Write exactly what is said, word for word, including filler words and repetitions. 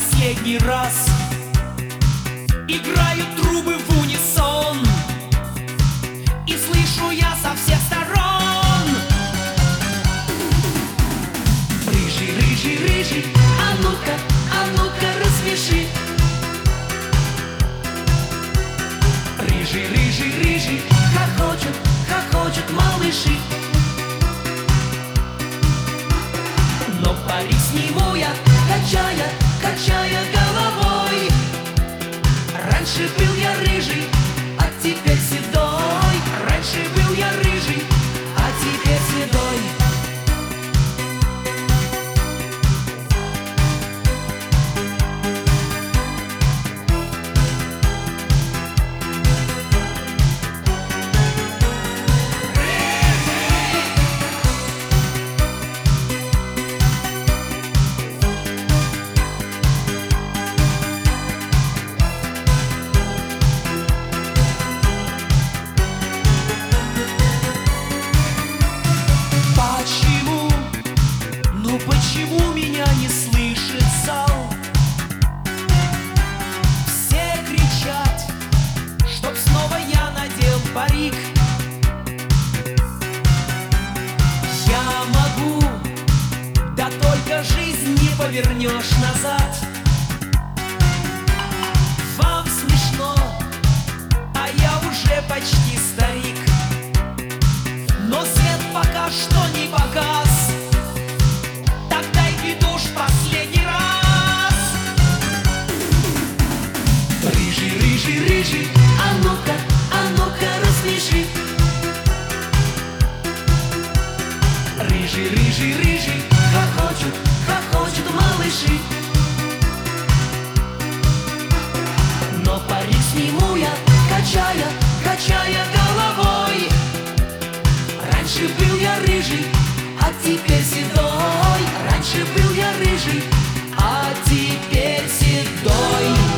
последний раз. Играют трубы в унисон, и слышу я со всех сторон: рыжий, рыжий, рыжий, а ну-ка, а ну-ка рассмеши. Рыжий, рыжий, рыжий, хохочут, хохочут малыши. Но парик сниму я, качая, качая головой. Раньше был я рыжий, а теперь седой. Раньше был я рыжий, а теперь седой. Почему меня не слышит зал? Все кричат, чтоб снова я надел парик. Я могу, да только жизнь не повернешь назад. Вам смешно, а я уже почти старик. Но свет пока что не погас. Последний раз. Рыжий, рыжий, рыжий, а ну-ка, а ну-ка рассмеши. Рыжий, рыжий, рыжий, хохочут, хохочут малыши. Но парик сниму я, качая, качая головой. Раньше был я рыжий, а теперь седой. Раньше был я рыжий, а теперь седой.